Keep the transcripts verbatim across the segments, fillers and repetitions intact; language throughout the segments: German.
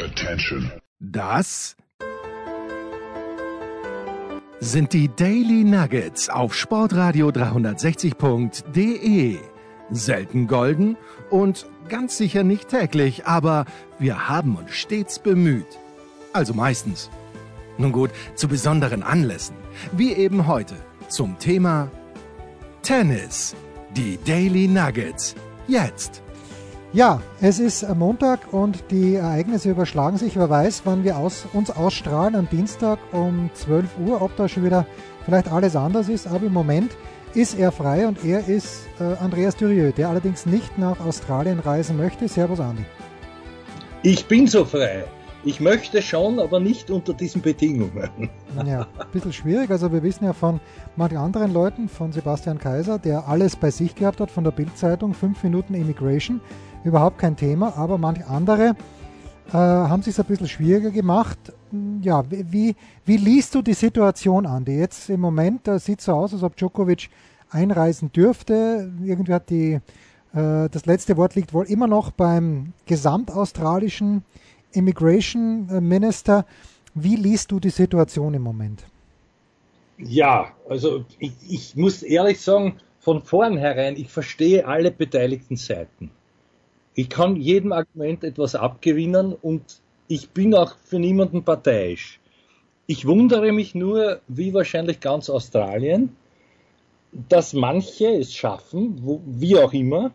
Attention. Das sind die Daily Nuggets auf Sportradio dreihundertsechzig Punkt de. Selten golden und ganz sicher nicht täglich, aber wir haben uns stets bemüht. Also meistens. Nun gut, zu besonderen Anlässen, wie eben heute, zum Thema Tennis. Die Daily Nuggets. Jetzt. Ja, es ist Montag und die Ereignisse überschlagen sich. Wer weiß, wann wir aus, uns ausstrahlen am Dienstag um zwölf Uhr, ob da schon wieder vielleicht alles anders ist. Aber im Moment ist er frei und er ist äh, Andreas Dürieu, der allerdings nicht nach Australien reisen möchte. Servus, Andi. Ich bin so frei. Ich möchte schon, aber nicht unter diesen Bedingungen. Ja, ein bisschen schwierig. Also wir wissen ja von manchen anderen Leuten, von Sebastian Kaiser, der alles bei sich gehabt hat, von der Bild-Zeitung, fünf Minuten Immigration, überhaupt kein Thema, aber manche andere äh, haben es sich ein bisschen schwieriger gemacht. Ja, wie, wie liest du die Situation an? Die jetzt im Moment äh, sieht so aus, als ob Djokovic einreisen dürfte. Irgendwie hat die, äh, das letzte Wort liegt wohl immer noch beim gesamtaustralischen Immigration Minister. Wie liest du die Situation im Moment? Ja, also ich, ich muss ehrlich sagen, von vornherein, ich verstehe alle beteiligten Seiten. Ich kann jedem Argument etwas abgewinnen und ich bin auch für niemanden parteiisch. Ich wundere mich nur, wie wahrscheinlich ganz Australien, dass manche es schaffen, wo, wie auch immer,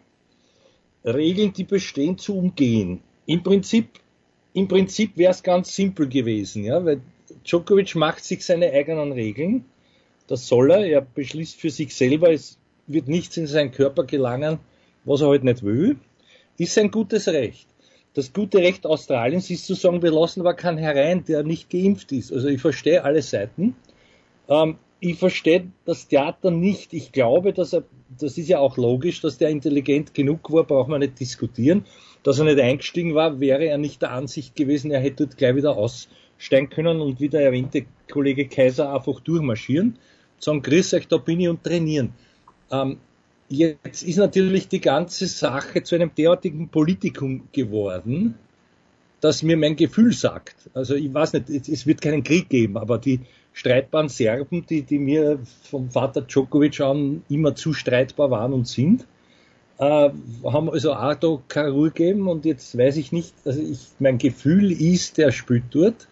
Regeln, die bestehen, zu umgehen. Im Prinzip Im Prinzip wäre es ganz simpel gewesen, ja, weil Djokovic macht sich seine eigenen Regeln. Das soll er. Er beschließt für sich selber, es wird nichts in seinen Körper gelangen, was er halt nicht will. Ist sein gutes Recht. Das gute Recht Australiens ist zu sagen, wir lassen aber keinen herein, der nicht geimpft ist. Also ich verstehe alle Seiten. Ähm, ich verstehe das Theater nicht. Ich glaube, dass er, das ist ja auch logisch, dass der intelligent genug war, braucht man nicht diskutieren. Dass er nicht eingestiegen war, wäre er nicht der Ansicht gewesen, er hätte dort gleich wieder aussteigen können und wie der erwähnte Kollege Kaiser einfach durchmarschieren. Sagen, grüß euch, da bin ich und trainieren. Ähm, jetzt ist natürlich die ganze Sache zu einem derartigen Politikum geworden, dass mir mein Gefühl sagt, also ich weiß nicht, es wird keinen Krieg geben, aber die streitbaren Serben, die, die mir vom Vater Djokovic an immer zu streitbar waren und sind, äh, haben also auch da keine Ruhe gegeben und jetzt weiß ich nicht, also ich, mein Gefühl ist, der spielt dort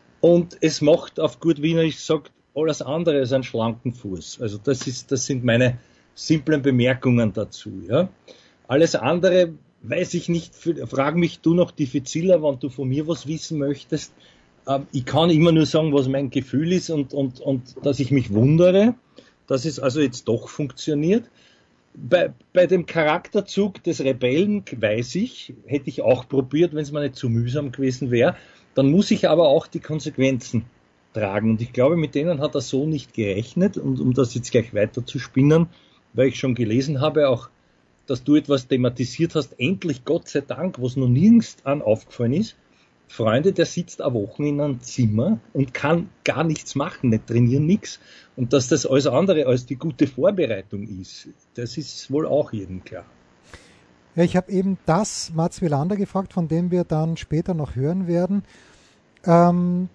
und es macht auf gut Wienerisch gesagt, alles andere als einen schlanken Fuß. Also das ist, das sind meine simplen Bemerkungen dazu, ja. Alles andere weiß ich nicht, frag mich du noch diffiziler, wenn du von mir was wissen möchtest. Ich kann immer nur sagen, was mein Gefühl ist und, und, und dass ich mich wundere, dass es also jetzt doch funktioniert. Bei, bei dem Charakterzug des Rebellen weiß ich, hätte ich auch probiert, wenn es mir nicht zu mühsam gewesen wäre, dann muss ich aber auch die Konsequenzen tragen. Und ich glaube, mit denen hat er so nicht gerechnet. Und um das jetzt gleich weiter zu spinnen, weil ich schon gelesen habe, auch dass du etwas thematisiert hast, endlich Gott sei Dank, was noch nirgends an aufgefallen ist, Freunde, der sitzt eine Woche in einem Zimmer und kann gar nichts machen, nicht trainieren, nichts. Und dass das alles andere als die gute Vorbereitung ist, das ist wohl auch jedem klar. Ja, ich habe eben das Mats Wilander gefragt, von dem wir dann später noch hören werden. Ähm,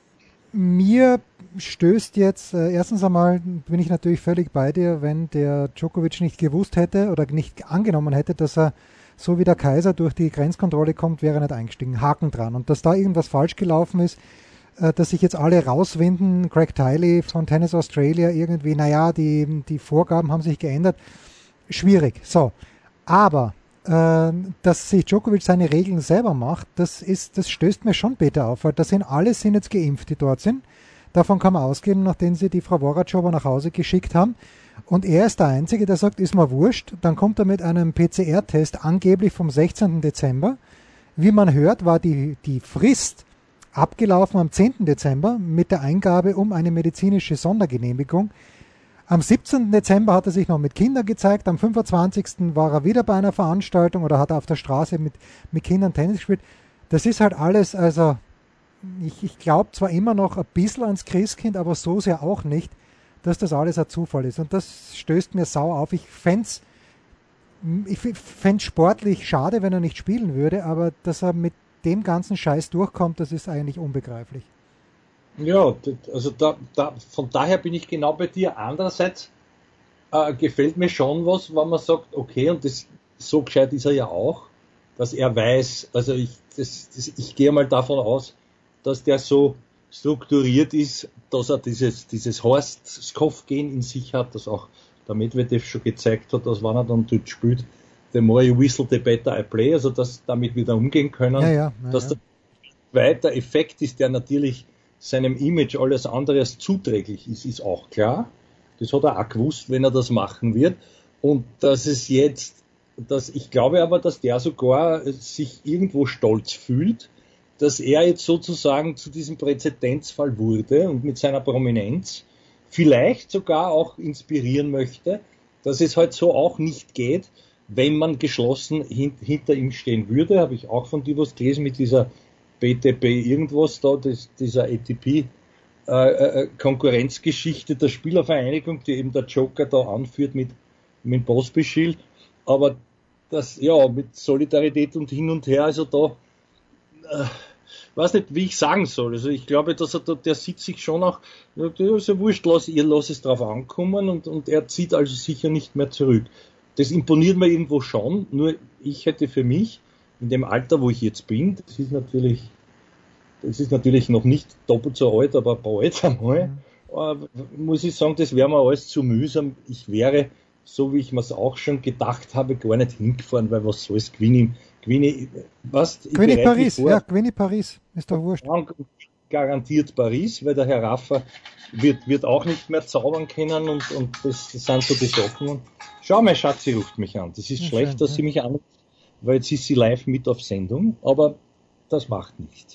mir stößt jetzt, äh, erstens einmal bin ich natürlich völlig bei dir, wenn der Djokovic nicht gewusst hätte oder nicht angenommen hätte, dass er so wie der Kaiser durch die Grenzkontrolle kommt, wäre er nicht eingestiegen. Haken dran. Und dass da irgendwas falsch gelaufen ist, äh, dass sich jetzt alle rauswinden, Craig Tiley von Tennis Australia irgendwie, naja, die, die Vorgaben haben sich geändert. Schwierig. So. Aber äh, dass sich Djokovic seine Regeln selber macht, das ist, das stößt mir schon bitter auf, weil das sind alle sind jetzt geimpft, die dort sind. Davon kann man ausgehen, nachdem sie die Frau Woratschowa nach Hause geschickt haben. Und er ist der Einzige, der sagt, ist mir wurscht. Dann kommt er mit einem P C R-Test angeblich vom sechzehnten Dezember. Wie man hört, war die, die Frist abgelaufen am zehnten Dezember mit der Eingabe um eine medizinische Sondergenehmigung. Am siebzehnten Dezember hat er sich noch mit Kindern gezeigt. Am fünfundzwanzigsten war er wieder bei einer Veranstaltung oder hat er auf der Straße mit, mit Kindern Tennis gespielt. Das ist halt alles, also ich, ich glaube zwar immer noch ein bisschen ans Christkind, aber so sehr auch nicht, dass das alles ein Zufall ist. Und das stößt mir sau auf. Ich fände es ich fände sportlich schade, wenn er nicht spielen würde, aber dass er mit dem ganzen Scheiß durchkommt, das ist eigentlich unbegreiflich. Ja, also da, da, von daher bin ich genau bei dir. Andererseits äh, gefällt mir schon was, wenn man sagt, okay, und das so gescheit ist er ja auch, dass er weiß, also ich, das, das, ich gehe mal davon aus, dass der so strukturiert ist, dass er dieses, dieses Horst-Skoff-Gen in sich hat, das auch der Medvedev schon gezeigt hat, dass wenn er dann dort spielt, the more you whistle, the better I play, also dass damit wieder umgehen können. Ja, ja, ja, dass ja. der zweite Effekt ist, der natürlich seinem Image alles andere als zuträglich ist, ist auch klar. Das hat er auch gewusst, wenn er das machen wird. Und dass es jetzt, dass ich glaube aber, dass der sogar sich irgendwo stolz fühlt, dass er jetzt sozusagen zu diesem Präzedenzfall wurde und mit seiner Prominenz vielleicht sogar auch inspirieren möchte, dass es halt so auch nicht geht, wenn man geschlossen hint, hinter ihm stehen würde. Habe ich auch von dir was gelesen mit dieser B T P irgendwas da, das, dieser A T P äh, Konkurrenzgeschichte der Spielervereinigung, die eben der Joker da anführt mit, mit Pospischil. Aber das, ja, mit Solidarität und hin und her, also da, äh, weiß nicht, wie ich sagen soll. Also ich glaube, dass er da, der sieht sich schon auch, ja, ist ja wurscht, lass, ihr lasst es drauf ankommen und, und er zieht also sicher nicht mehr zurück. Das imponiert mir irgendwo schon, nur ich hätte für mich, in dem Alter, wo ich jetzt bin, das ist natürlich, das ist natürlich noch nicht doppelt so alt, aber bald einmal, mhm. äh, muss ich sagen, das wäre mir alles zu mühsam. Ich wäre, so wie ich mir es auch schon gedacht habe, gar nicht hingefahren, weil was soll's, Gewinne, Gewinne, was? Gewinne Paris, vor, ja, Gewinne Paris, ist doch wurscht. Garantiert Paris, weil der Herr Raffa wird, wird auch nicht mehr zaubern können und, und das, das sind so die Sachen. Schau, mein Schatz, sie ruft mich an. Das ist ja, schlecht, schön, dass ja. sie mich anruft, weil jetzt ist sie live mit auf Sendung, aber das macht nichts.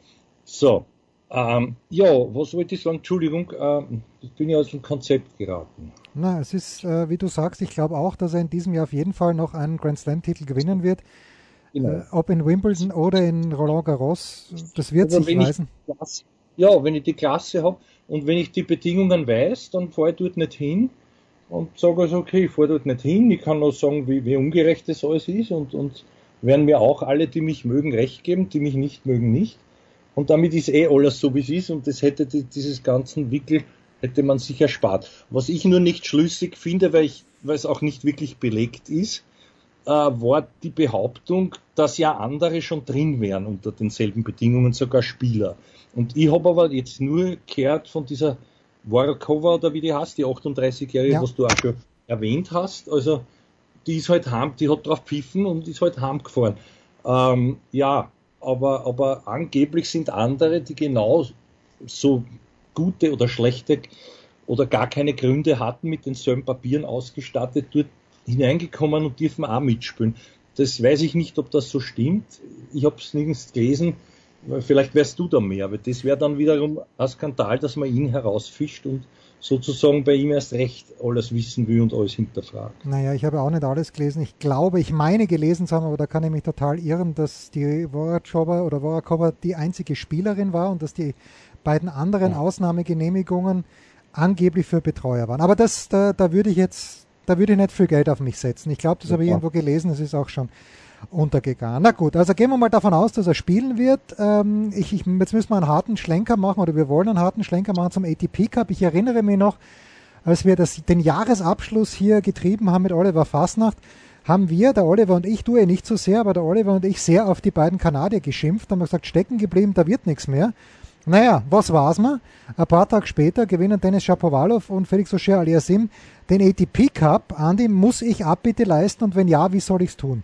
So, ähm, ja, was wollte ich sagen? Entschuldigung, äh, ich bin ja aus dem Konzept geraten. Na, es ist, äh, wie du sagst, ich glaube auch, dass er in diesem Jahr auf jeden Fall noch einen Grand Slam-Titel gewinnen wird. Genau. Äh, ob in Wimbledon oder in Roland Garros, das wird also sich weisen. Klasse, ja, wenn ich die Klasse habe und wenn ich die Bedingungen weiß, dann fahre ich dort nicht hin und sage also, okay, ich fahre dort nicht hin. Ich kann nur sagen, wie, wie ungerecht das alles ist und, und werden mir auch alle, die mich mögen, recht geben, die mich nicht mögen, nicht. Und damit ist eh alles so, wie es ist und das hätte die, dieses ganzen Wickel, hätte man sich erspart. Was ich nur nicht schlüssig finde, weil, ich, weil es auch nicht wirklich belegt ist, äh, war die Behauptung, dass ja andere schon drin wären unter denselben Bedingungen, sogar Spieler. Und ich habe aber jetzt nur gehört von dieser Vorakova, oder wie die heißt, die achtunddreißigjährige, ja. was du auch schon erwähnt hast, also die ist halt heim, die hat drauf pfiffen und ist halt heimgefahren. Ähm, ja, aber, aber angeblich sind andere, die genau so gute oder schlechte oder gar keine Gründe hatten, mit denselben Papieren ausgestattet, dort hineingekommen und dürfen auch mitspielen. Das weiß ich nicht, ob das so stimmt. Ich habe es nirgends gelesen. Vielleicht wärst du da mehr, aber das wäre dann wiederum ein Skandal, dass man ihn herausfischt und sozusagen bei ihm erst recht alles wissen will und alles hinterfragt. Naja, ich habe auch nicht alles gelesen. Ich glaube, ich meine gelesen zu haben, aber da kann ich mich total irren, dass die Vorakova oder Vorakova die einzige Spielerin war und dass die beiden anderen ja. Ausnahmegenehmigungen angeblich für Betreuer waren. Aber das, da, da würde ich jetzt, da würde ich nicht viel Geld auf mich setzen. Ich glaube, das ja, habe ich irgendwo gelesen, das ist auch schon untergegangen. Na gut, also gehen wir mal davon aus, dass er spielen wird. Ähm, ich, ich, jetzt müssen wir einen harten Schlenker machen, oder wir wollen einen harten Schlenker machen zum A T P Cup. Ich erinnere mich noch, als wir das, den Jahresabschluss hier getrieben haben mit Oliver Fasnacht, haben wir, der Oliver und ich, du eh nicht so sehr, aber der Oliver und ich sehr auf die beiden Kanadier geschimpft, haben gesagt, stecken geblieben, da wird nichts mehr. Naja, was war's mal? Ein paar Tage später gewinnen Denis Shapovalov und Felix Auger-Aliassime den A T P Cup. Andi, muss ich Abbitte leisten und wenn ja, wie soll ich's tun?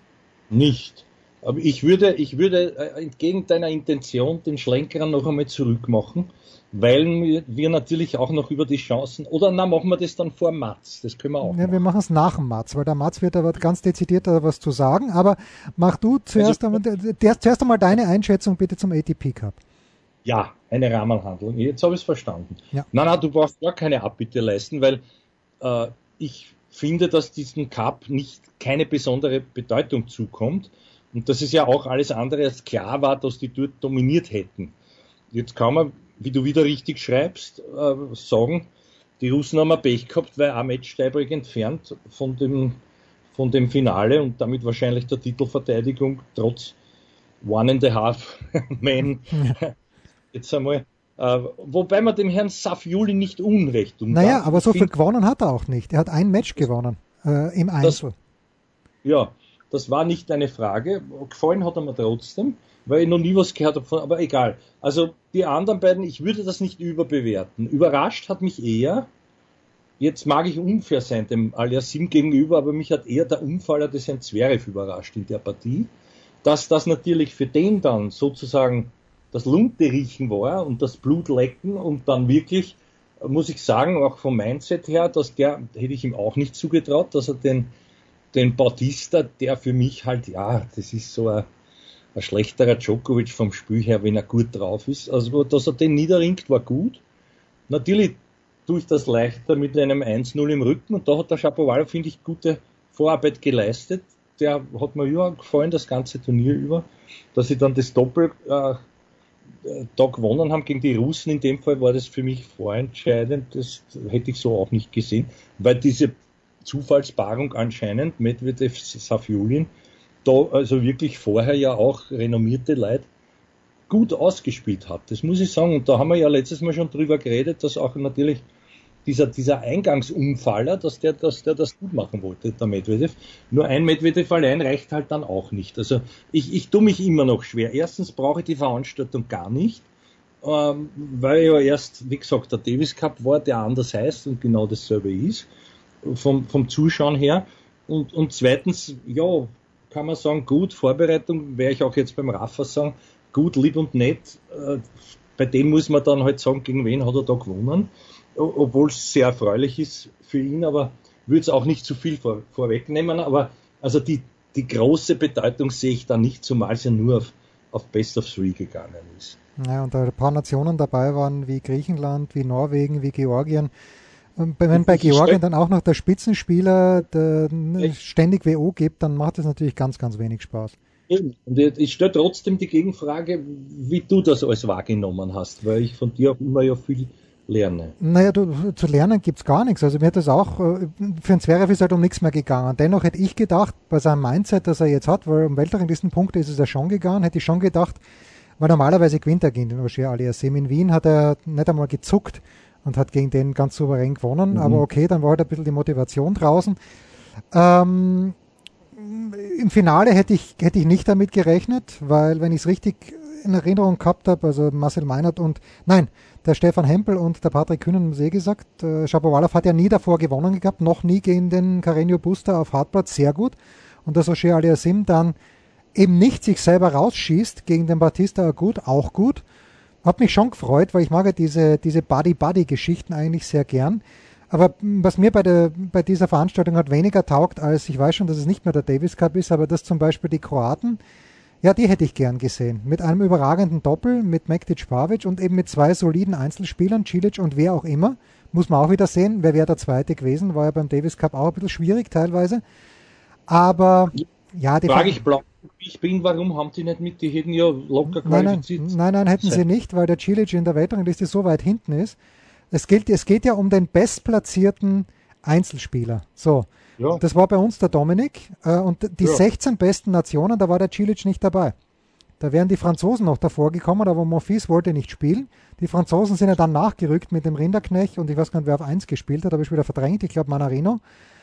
Nicht. Aber ich würde, ich würde entgegen deiner Intention den Schlenker noch einmal zurückmachen, weil wir natürlich auch noch über die Chancen, oder na, machen wir das dann vor Mats, das können wir auch ja, machen. Wir machen es nach dem Mats, weil der Mats wird aber ganz dezidiert was zu sagen, aber mach du zuerst, also, einmal, der, zuerst einmal deine Einschätzung bitte zum A T P Cup. Ja, eine Rahmenhandlung, jetzt habe ich es verstanden. Ja. Nein, nein, du brauchst gar keine Abbitte leisten, weil äh, ich finde, dass diesem Cup nicht keine besondere Bedeutung zukommt und dass es ja auch alles andere als klar war, dass die dort dominiert hätten. Jetzt kann man, wie du wieder richtig schreibst, äh, sagen, die Russen haben ein Pech gehabt, weil ein Match Tiebreak entfernt von dem, von dem Finale und damit wahrscheinlich der Titelverteidigung trotz One and a Half Man. Ja. Jetzt einmal. Äh, wobei man dem Herrn Safiullin nicht Unrecht tun Naja, aber so viel gewonnen hat er auch nicht. Er hat ein Match gewonnen äh, im Einzel. Das, ja, das war nicht eine Frage. Gefallen hat er mir trotzdem, weil ich noch nie was gehört habe, aber egal. Also die anderen beiden, ich würde das nicht überbewerten. Überrascht hat mich eher, jetzt mag ich unfair sein dem Aliassim gegenüber, aber mich hat eher der Unfall des Herrn Zverev überrascht in der Partie, dass das natürlich für den dann sozusagen das Lunte-Riechen war und das Blutlecken und dann wirklich, muss ich sagen, auch vom Mindset her, dass der, hätte ich ihm auch nicht zugetraut, dass er den, den Bautista, der für mich halt, ja, das ist so ein, ein schlechterer Djokovic vom Spiel her, wenn er gut drauf ist. Also, dass er den niederringt, war gut. Natürlich tue ich das leichter mit einem eins null im Rücken und da hat der Shapovalov, finde ich, gute Vorarbeit geleistet. Der hat mir ja gefallen, das ganze Turnier über, dass sie dann das Doppel äh, da gewonnen haben gegen die Russen. In dem Fall war das für mich vorentscheidend. Das hätte ich so auch nicht gesehen, weil diese Zufallspaarung anscheinend Medvedev Safiullin da also wirklich vorher ja auch renommierte Leute gut ausgespielt hat. Das muss ich sagen. Und da haben wir ja letztes Mal schon drüber geredet, dass auch natürlich dieser, dieser Eingangsunfaller, dass der, dass der das gut machen wollte, der Medvedev. Nur ein Medvedev allein reicht halt dann auch nicht. Also ich, ich tue mich immer noch schwer. Erstens brauche ich die Veranstaltung gar nicht, ähm, weil ja erst, wie gesagt, der Davis Cup war, der anders heißt und genau dasselbe ist, vom, vom Zuschauen her. Und, und zweitens, ja, kann man sagen, gut, Vorbereitung, werde ich auch jetzt beim Rafa sagen, gut, lieb und nett. Äh, bei dem muss man dann halt sagen, gegen wen hat er da gewonnen. Obwohl es sehr erfreulich ist für ihn, aber würde es auch nicht zu viel vor, vorwegnehmen. Aber also die, die große Bedeutung sehe ich da nicht, zumal es ja nur auf, auf Best of Three gegangen ist. Ja, und da ein paar Nationen dabei waren, wie Griechenland, wie Norwegen, wie Georgien. Und wenn bei Georgien dann auch noch der Spitzenspieler der ständig W O gibt, dann macht es natürlich ganz, ganz wenig Spaß. Und ich stelle trotzdem die Gegenfrage, wie du das alles wahrgenommen hast, weil ich von dir auch immer ja viel lerne. Naja, du, zu lernen gibt's gar nichts. Also mir hat das auch, für den Zverev ist halt um nichts mehr gegangen. Dennoch hätte ich gedacht, bei seinem Mindset, das er jetzt hat, weil um Weltranglistenpunkte ist es ja schon gegangen, hätte ich schon gedacht, weil normalerweise gewinnt er gegen den Ogier Aliassime. In Wien hat er nicht einmal gezuckt und hat gegen den ganz souverän gewonnen. Mhm. Aber okay, dann war halt ein bisschen die Motivation draußen. Ähm, im Finale hätte ich, hätte ich nicht damit gerechnet, weil wenn ich es richtig in Erinnerung gehabt habe, also Marcel Meinert und, nein, der Stefan Hempel und der Patrick Kühnen haben es eh gesagt, äh, Shapovalov hat ja nie davor gewonnen gehabt, noch nie gegen den Carreño Busta auf Hartplatz, sehr gut. Und dass Ogier Aliassime dann eben nicht sich selber rausschießt gegen den Bautista Agut, auch gut. Hat mich schon gefreut, weil ich mag ja diese, diese Buddy-Buddy-Geschichten eigentlich sehr gern. Aber was mir bei, der, bei dieser Veranstaltung hat weniger taugt, als ich weiß schon, dass es nicht mehr der Davis Cup ist, aber dass zum Beispiel die Kroaten, ja, die hätte ich gern gesehen. Mit einem überragenden Doppel, mit Mektic Pavic und eben mit zwei soliden Einzelspielern, Cilic und wer auch immer. Muss man auch wieder sehen, wer wäre der Zweite gewesen, war ja beim Davis Cup auch ein bisschen schwierig teilweise. Aber ja, die Frage ich blau, ich bin, warum haben die nicht mit, die hätten ja locker qualifiziert. Nein, nein, nein, nein hätten sie nicht, weil der Cilic in der Weltrangliste so weit hinten ist. Es geht, es geht ja um den bestplatzierten Einzelspieler. So, ja. Das war bei uns der Dominik äh, und die ja. sechzehn besten Nationen, da war der Cilic nicht dabei. Da wären die Franzosen noch davor gekommen, aber Monfils wollte nicht spielen. Die Franzosen sind ja dann nachgerückt mit dem Rinderknecht und ich weiß gar nicht, wer auf eins gespielt hat, habe ich wieder verdrängt, ich glaube Manarino.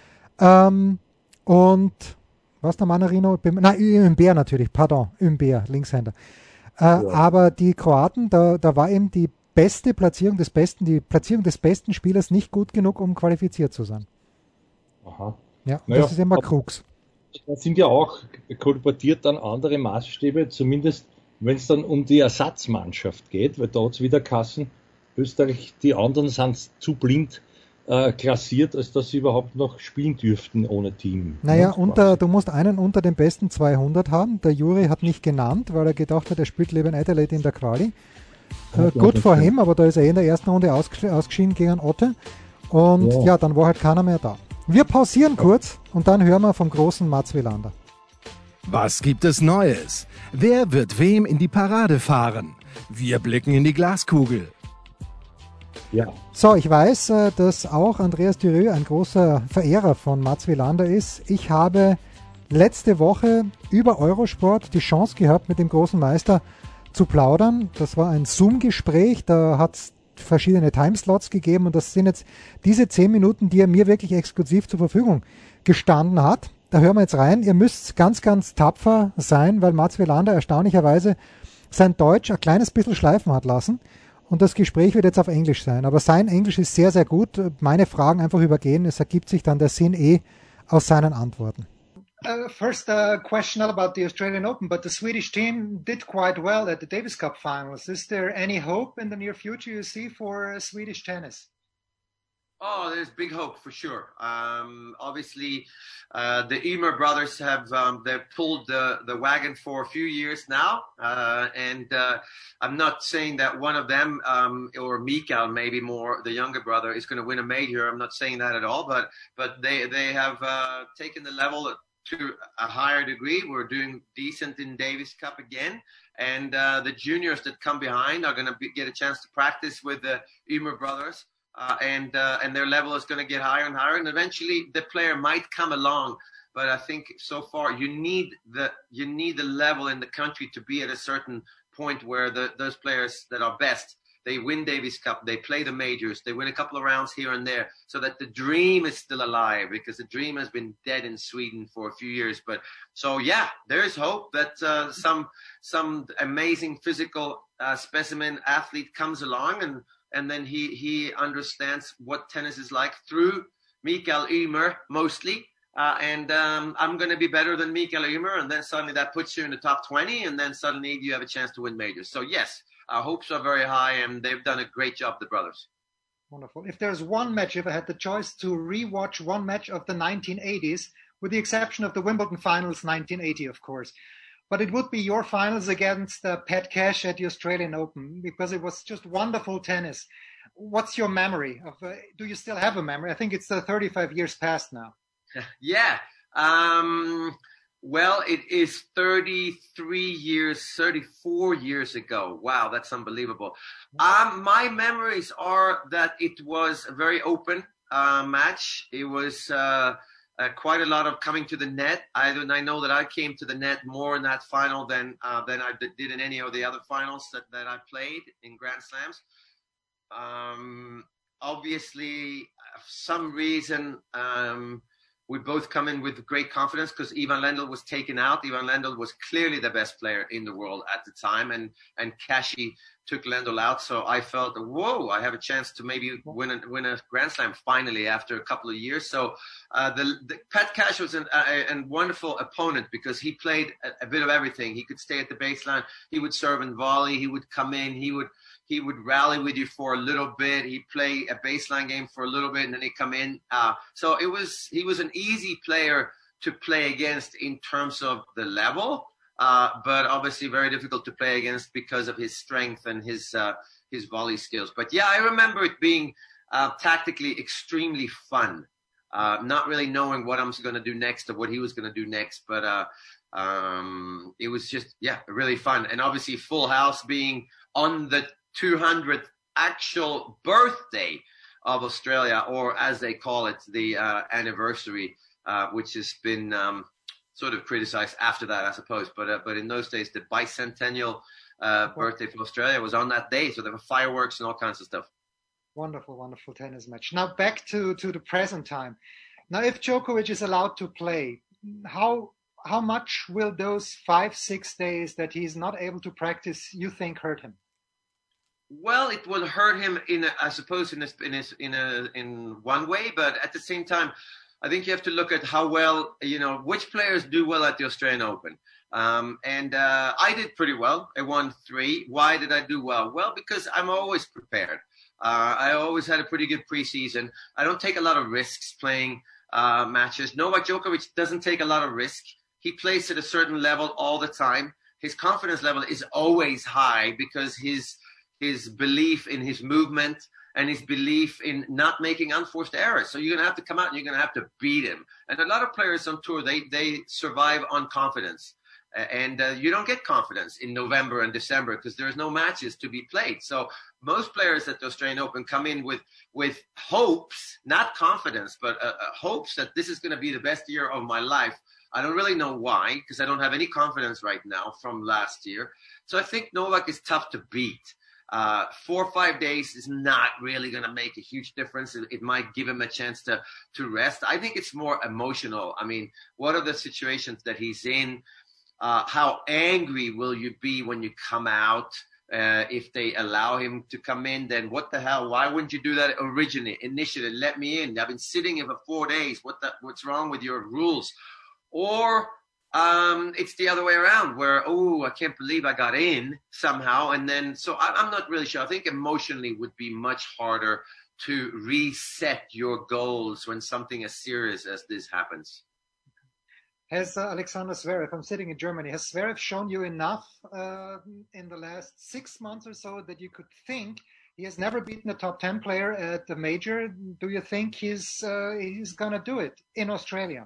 Ähm, und was der Manarino? Nein, Humbert natürlich, pardon, Humbert, Linkshänder. Äh, ja. Aber die Kroaten, da, da war eben die beste Platzierung des besten, die Platzierung des besten Spielers nicht gut genug, um qualifiziert zu sein. Aha. Ja, naja, das ist immer Krux. Da sind ja auch kolportiert dann andere Maßstäbe, zumindest wenn es dann um die Ersatzmannschaft geht, weil da hat es wieder Kassen, Österreich, die anderen sind zu blind äh, klassiert, als dass sie überhaupt noch spielen dürften ohne Team. Naja, unter, du musst einen unter den besten zweihundert haben. Der Juri hat nicht genannt, weil er gedacht hat, er spielt Leben Adelaide in der Quali. Äh, gut vor ihm, aber da ist er in der ersten Runde ausges- ausgeschieden gegen Otte. Und ja. ja, dann war halt keiner mehr da. Wir pausieren ja. kurz und dann hören wir vom großen Mats Wilander. Was gibt es Neues? Wer wird wem in die Parade fahren? Wir blicken in die Glaskugel. Ja. So, ich weiß, dass auch Andreas Thürö ein großer Verehrer von Mats Wilander ist. Ich habe letzte Woche über Eurosport die Chance gehabt, mit dem großen Meister zu plaudern. Das war ein Zoom-Gespräch, da hat es verschiedene Timeslots gegeben und das sind jetzt diese zehn Minuten, die er mir wirklich exklusiv zur Verfügung gestanden hat. Da hören wir jetzt rein. Ihr müsst ganz, ganz tapfer sein, weil Mats Wilander erstaunlicherweise sein Deutsch ein kleines bisschen schleifen hat lassen. Und das Gespräch wird jetzt auf Englisch sein. Aber sein Englisch ist sehr, sehr gut. Meine Fragen einfach übergehen. Es ergibt sich dann der Sinn eh aus seinen Antworten. Uh, first, a uh, question not about the Australian Open, but the Swedish team did quite well at the Davis Cup finals. Is there any hope in the near future you see for uh, Swedish tennis? Oh, there's big hope for sure. Um, obviously, uh, the Ymer brothers have um, they've pulled the, the wagon for a few years now, uh, and uh, I'm not saying that one of them um, or Mikael, maybe more the younger brother, is going to win a major. I'm not saying that at all, but but they they have uh, taken the level to a higher degree. We're doing decent in Davis Cup again, and uh, the juniors that come behind are going to get a chance to practice with the Ymer brothers. Uh, and uh, and their level is going to get higher and higher, and eventually the player might come along. But I think so far you need the you need the level in the country to be at a certain point where the those players that are best, they win Davis Cup, they play the majors, they win a couple of rounds here and there, so that the dream is still alive, because the dream has been dead in Sweden for a few years. But so yeah, there is hope that uh, some some amazing physical uh, specimen athlete comes along, and. And then he, he understands what tennis is like through Mikael Ymer mostly. Uh, and um, I'm going to be better than Mikael Ymer. And then suddenly that puts you in the top twenty. And then suddenly you have a chance to win majors. So, yes, our hopes are very high. And they've done a great job, the brothers. Wonderful. If there's one match, if I had the choice to rewatch one match of the nineteen eighties, with the exception of the Wimbledon finals, nineteen eighty, of course, but it would be your finals against uh, Pat Cash at the Australian Open, because it was just wonderful tennis. What's your memory of? Uh, do you still have a memory? I think it's uh, thirty-five years past now. Yeah. Um, well, it is thirty-three years, thirty-four years ago. Wow, that's unbelievable. Um, my memories are that it was a very open uh, match. It was. Uh, Uh, quite a lot of coming to the net. I, I know that I came to the net more in that final than uh, than I did in any of the other finals that, that I played in Grand Slams. Um, obviously, for some reason, um, we both come in with great confidence because Ivan Lendl was taken out. Ivan Lendl was clearly the best player in the world at the time, and and Kashi took Lendl out. So I felt, whoa, I have a chance to maybe win a, win a Grand Slam finally after a couple of years. So uh, the, the Pat Cash was an, a, a wonderful opponent because he played a, a bit of everything. He could stay at the baseline. He would serve and volley. He would come in. He would he would rally with you for a little bit. He'd play a baseline game for a little bit, and then he'd come in. Uh, so it was he was an easy player to play against in terms of the level. Uh, but obviously very difficult to play against because of his strength and his uh, his volley skills. But yeah, I remember it being uh, tactically extremely fun. Uh, not really knowing what I'm going to do next or what he was going to do next, but uh, um, it was just yeah, really fun. And obviously, full house being on the two hundredth actual birthday of Australia, or as they call it, the uh, anniversary, uh, which has been. Um, sort of criticized after that, I suppose. But uh, but in those days, the bicentennial uh, birthday for Australia was on that day. So there were fireworks and all kinds of stuff. Wonderful, wonderful tennis match. Now back to, to the present time. Now, if Djokovic is allowed to play, how how much will those five, six days that he's not able to practice, you think, hurt him? Well, it will hurt him in, a, I suppose, in a, in a, in a, in one way. But at the same time, I think you have to look at how well, you know, which players do well at the Australian Open. Um, and uh, I did pretty well. I won three. Why did I do well? Well, because I'm always prepared. Uh, I always had a pretty good preseason. I don't take a lot of risks playing uh, matches. Novak Djokovic doesn't take a lot of risk. He plays at a certain level all the time. His confidence level is always high because his his belief in his movement and his belief in not making unforced errors. So you're going to have to come out and you're going to have to beat him. And a lot of players on tour, they, they survive on confidence. And uh, you don't get confidence in November and December because there's no matches to be played. So most players at the Australian Open come in with with hopes, not confidence, but uh, uh, hopes that this is going to be the best year of my life. I don't really know why, because I don't have any confidence right now from last year. So I think Novak is tough to beat. Uh, four or five days is not really going to make a huge difference. It, it might give him a chance to, to rest. I think it's more emotional. I mean, what are the situations that he's in? Uh, how angry will you be when you come out? Uh, if they allow him to come in, then what the hell? Why wouldn't you do that originally, initially? Let me in. I've been sitting here for four days. What the, what's wrong with your rules? Or um, it's the other way around where, oh, I can't believe I got in somehow. And then, so I, I'm not really sure. I think emotionally would be much harder to reset your goals when something as serious as this happens. Has uh, Alexander Zverev, I'm sitting in Germany, has Zverev shown you enough uh, in the last six months or so that you could think he has never beaten a top ten player at the major? Do you think he's uh, he's going to do it in Australia?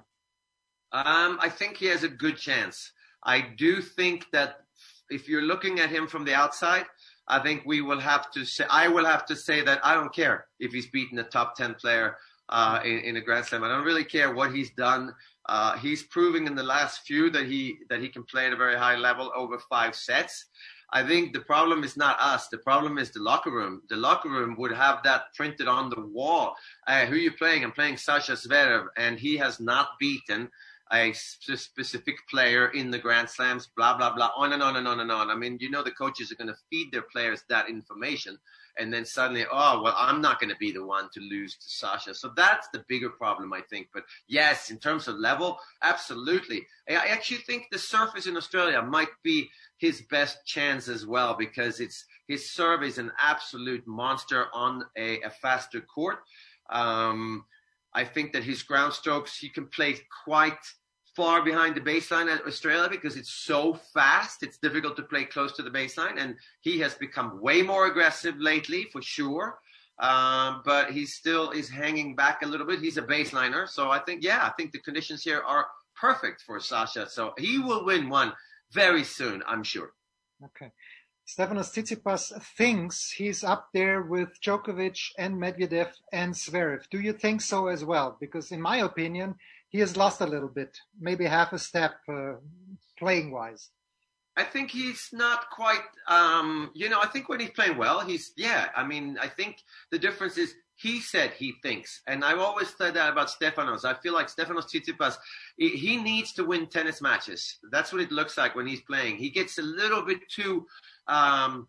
Um, I think he has a good chance. I do think that if you're looking at him from the outside, I think we will have to say, I will have to say that I don't care if he's beaten a top ten player uh, in, in a Grand Slam. I don't really care what he's done. Uh, he's proving in the last few that he that he can play at a very high level over five sets. I think the problem is not us. The problem is the locker room. The locker room would have that printed on the wall. Uh, who are you playing? I'm playing Sasha Zverev, and he has not beaten a specific player in the Grand Slams, blah, blah, blah, on and on and on and on. I mean, you know, the coaches are going to feed their players that information. And then suddenly, oh, well, I'm not going to be the one to lose to Sasha. So that's the bigger problem, I think. But yes, in terms of level, absolutely. I actually think the surface in Australia might be his best chance as well, because it's his serve is an absolute monster on a, a faster court. Um, I think that his ground strokes, he can play quite far behind the baseline at Australia because it's so fast. It's difficult to play close to the baseline. And he has become way more aggressive lately, for sure. Um, but he still is hanging back a little bit. He's a baseliner. So I think, yeah, I think the conditions here are perfect for Sasha. So he will win one very soon, I'm sure. Okay. Stefanos Tsitsipas thinks he's up there with Djokovic and Medvedev and Zverev. Do you think so as well? Because in my opinion, he has lost a little bit, maybe half a step uh, playing-wise. I think he's not quite, um, you know, I think when he's playing well, he's, yeah, I mean, I think the difference is he said he thinks. And I've always said that about Stefanos. I feel like Stefanos Tsitsipas, he needs to win tennis matches. That's what it looks like when he's playing. He gets a little bit too um,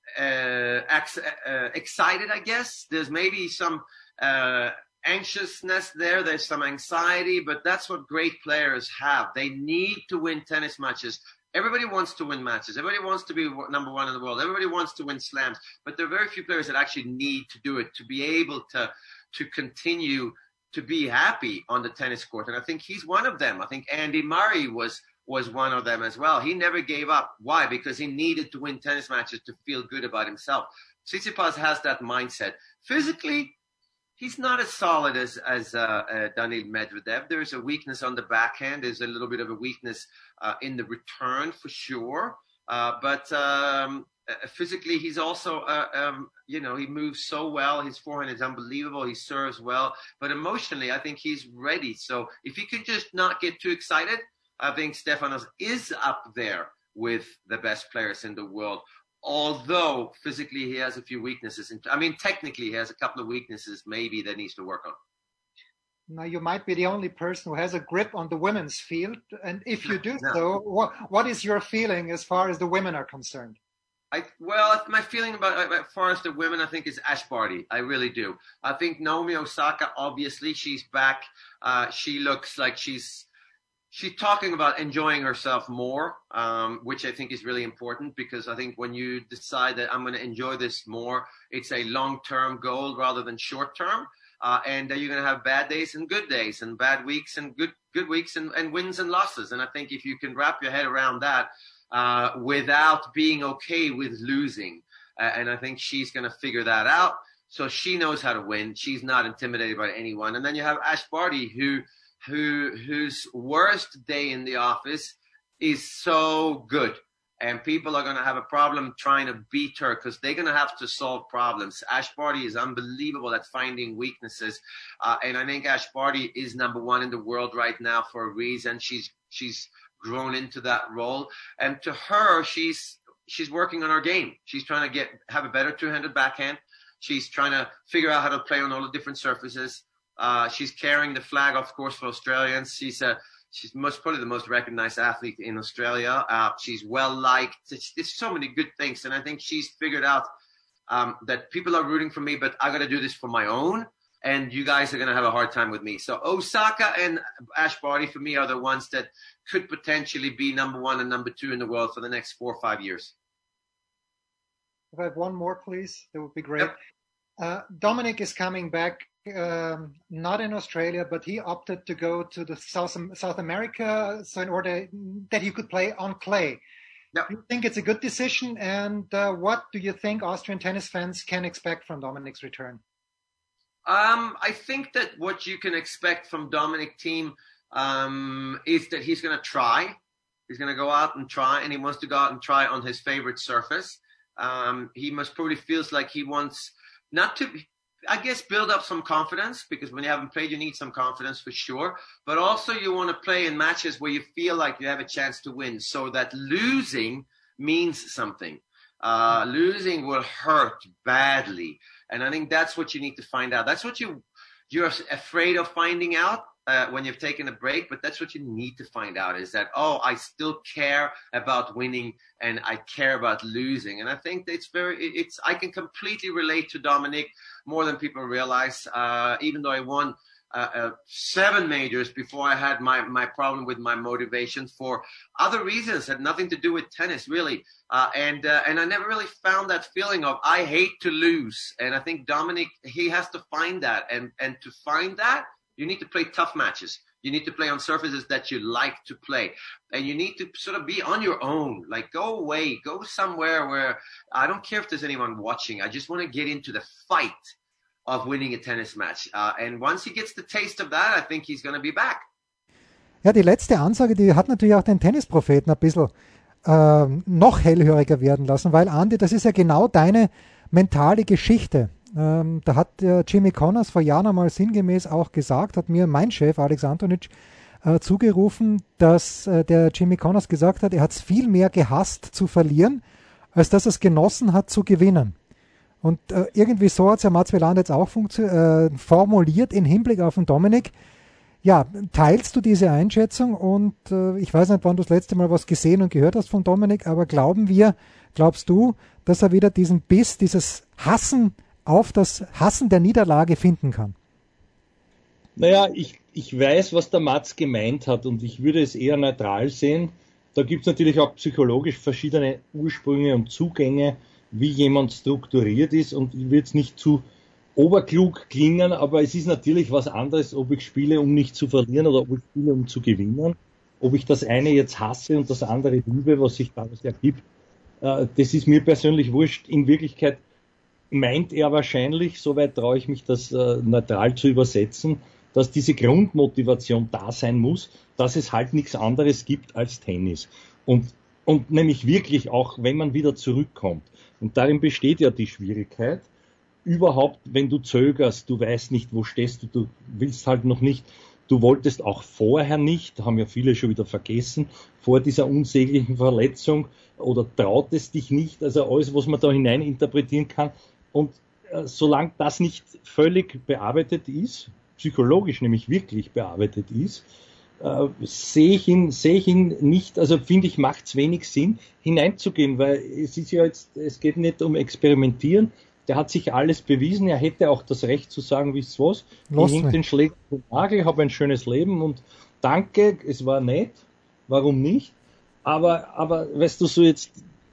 uh, ex- uh, excited, I guess. There's maybe some uh, anxiousness there. There's some anxiety, but that's what great players have. They need to win tennis matches. Everybody wants to win matches. Everybody wants to be number one in the world. Everybody wants to win slams. But there are very few players that actually need to do it to be able to, to continue to be happy on the tennis court. And I think he's one of them. I think Andy Murray was was one of them as well. He never gave up. Why? Because he needed to win tennis matches to feel good about himself. Tsitsipas has that mindset. Physically, he's not as solid as, as uh, uh, Daniil Medvedev. There's a weakness on the backhand. There's a little bit of a weakness uh, in the return for sure. Uh, but um, uh, physically, he's also, uh, um, you know, he moves so well. His forehand is unbelievable. He serves well. But emotionally, I think he's ready. So if he could just not get too excited, I think Stefanos is up there with the best players in the world. Although physically he has a few weaknesses. I mean, technically he has a couple of weaknesses maybe that needs to work on. Now, you might be the only person who has a grip on the women's field. And if you do no. so, what, what is your feeling as far as the women are concerned? I, well, my feeling about as far as the women, I think, is Ash Barty. I really do. I think Naomi Osaka, obviously, she's back. Uh, she looks like she's She's talking about enjoying herself more, um, which I think is really important because I think when you decide that I'm going to enjoy this more, it's a long-term goal rather than short-term. Uh, and uh, you're going to have bad days and good days and bad weeks and good good weeks and, and wins and losses. And I think if you can wrap your head around that uh, without being okay with losing, uh, and I think she's going to figure that out. So she knows how to win. She's not intimidated by anyone. And then you have Ash Barty, who – who whose worst day in the office is so good. And people are going to have a problem trying to beat her because they're going to have to solve problems. Ash Barty is unbelievable at finding weaknesses. Uh, and I think Ash Barty is number one in the world right now for a reason. She's, she's grown into that role. And to her, she's, she's working on her game. She's trying to get, have a better two-handed backhand. She's trying to figure out how to play on all the different surfaces. Uh, she's carrying the flag, of course, for Australians. She's a, She's most probably the most recognized athlete in Australia. Uh, she's well liked. There's so many good things, and I think she's figured out um, that people are rooting for me, but I got to do this for my own. And you guys are going to have a hard time with me. So Osaka and Ash Barty for me are the ones that could potentially be number one and number two in the world for the next four or five years. If I have one more, please, that would be great. Yep. Uh, Dominic is coming back. Um, not in Australia, but he opted to go to the South South America, so in order that he could play on clay. Yep. Do you think it's a good decision? And uh, what do you think Austrian tennis fans can expect from Dominic's return? Um, I think that what you can expect from Dominic Thiem um, is that he's going to try. He's going to go out and try, and he wants to go out and try on his favorite surface. Um, he most probably feels like he wants not to, I guess, build up some confidence, because when you haven't played, you need some confidence for sure. But also you want to play in matches where you feel like you have a chance to win, so that losing means something. Uh, losing will hurt badly. And I think that's what you need to find out. That's what you, you're afraid of finding out uh, when you've taken a break, but that's what you need to find out, is that, oh, I still care about winning and I care about losing. And I think it's very, it's, I can completely relate to Dominic more than people realize, uh, even though I won uh, uh, seven majors before I had my, my problem with my motivation for other reasons, had nothing to do with tennis, really. Uh, and, uh, and I never really found that feeling of, I hate to lose. And I think Dominic, he has to find that. And, and to find that, you need to play tough matches. You need to play on surfaces that you like to play. And you need to sort of be on your own. Like, go away, go somewhere where I don't care if there's anyone watching. I just want to get into the fight of winning a tennis match. Uh, and once he gets the taste of that, I think he's going to be back. Ja, die letzte Ansage, die hat natürlich auch den Tennispropheten ein bisschen äh, noch hellhöriger werden lassen, weil, Andi, das ist ja genau deine mentale Geschichte. Ähm, da hat äh, Jimmy Connors vor Jahren einmal sinngemäß auch gesagt, hat mir mein Chef Alex Antonic äh, zugerufen, dass äh, der Jimmy Connors gesagt hat, er hat es viel mehr gehasst zu verlieren, als dass er es genossen hat zu gewinnen. Und äh, irgendwie so hat es ja Mats Wilander jetzt auch äh, formuliert im Hinblick auf den Dominik. Ja, teilst du diese Einschätzung? Und äh, ich weiß nicht, wann du das letzte Mal was gesehen und gehört hast von Dominik, aber glauben wir, glaubst du, dass er wieder diesen Biss, dieses Hassen auf das Hassen der Niederlage finden kann? Naja, ich, ich weiß, was der Mats gemeint hat, und ich würde es eher neutral sehen. Da gibt es natürlich auch psychologisch verschiedene Ursprünge und Zugänge, wie jemand strukturiert ist, und ich will jetzt nicht zu oberklug klingen, aber es ist natürlich was anderes, ob ich spiele, um nicht zu verlieren, oder ob ich spiele, um zu gewinnen. Ob ich das eine jetzt hasse und das andere liebe, was sich daraus ergibt, äh, das ist mir persönlich wurscht. In Wirklichkeit meint er wahrscheinlich, soweit traue ich mich das äh, neutral zu übersetzen, dass diese Grundmotivation da sein muss, dass es halt nichts anderes gibt als Tennis. Und, und nämlich wirklich auch, wenn man wieder zurückkommt. Und darin besteht ja die Schwierigkeit, überhaupt, wenn du zögerst, du weißt nicht, wo stehst du, du willst halt noch nicht, du wolltest auch vorher nicht, haben ja viele schon wieder vergessen, vor dieser unsäglichen Verletzung, oder trautest dich nicht, also alles, was man da hinein interpretieren kann. Und äh, solange das nicht völlig bearbeitet ist, psychologisch nämlich wirklich bearbeitet ist, äh, sehe ich ihn, sehe ich ihn nicht, also finde ich, macht es wenig Sinn, hineinzugehen, weil es ist ja jetzt, es geht nicht um Experimentieren, der hat sich alles bewiesen, er hätte auch das Recht zu sagen, wisst ihr was, ich hänge den Schläger vom Nagel, habe ein schönes Leben und danke, es war nett, warum nicht, aber, aber weißt du, so jetzt,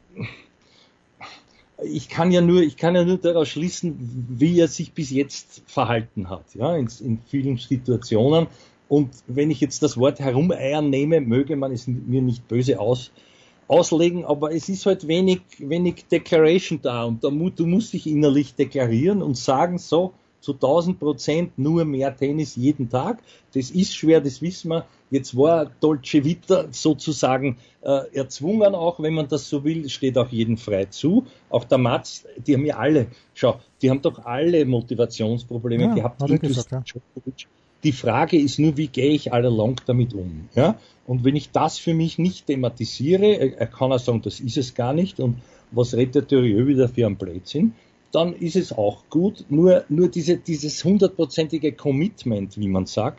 ich kann ja nur, ich kann ja nur daraus schließen, wie er sich bis jetzt verhalten hat, ja, in, in vielen Situationen. Und wenn ich jetzt das Wort herumeiern nehme, möge man es mir nicht böse aus, auslegen, aber es ist halt wenig, wenig Declaration da, und da mu, du musst dich innerlich deklarieren und sagen, so, zu tausend Prozent nur mehr Tennis jeden Tag. Das ist schwer, das wissen wir. Jetzt war Dolce Vita sozusagen äh, erzwungen auch, wenn man das so will, steht auch jedem frei zu. Auch der Mats, die haben ja alle, schau, die haben doch alle Motivationsprobleme ja, gehabt. Gesagt, ja. Die Frage ist nur, wie gehe ich all along damit um? Ja? Und wenn ich das für mich nicht thematisiere, er kann auch sagen, das ist es gar nicht und was redet der Theorie wieder für einen Blödsinn, dann ist es auch gut. Nur, nur diese, dieses hundertprozentige Commitment, wie man sagt,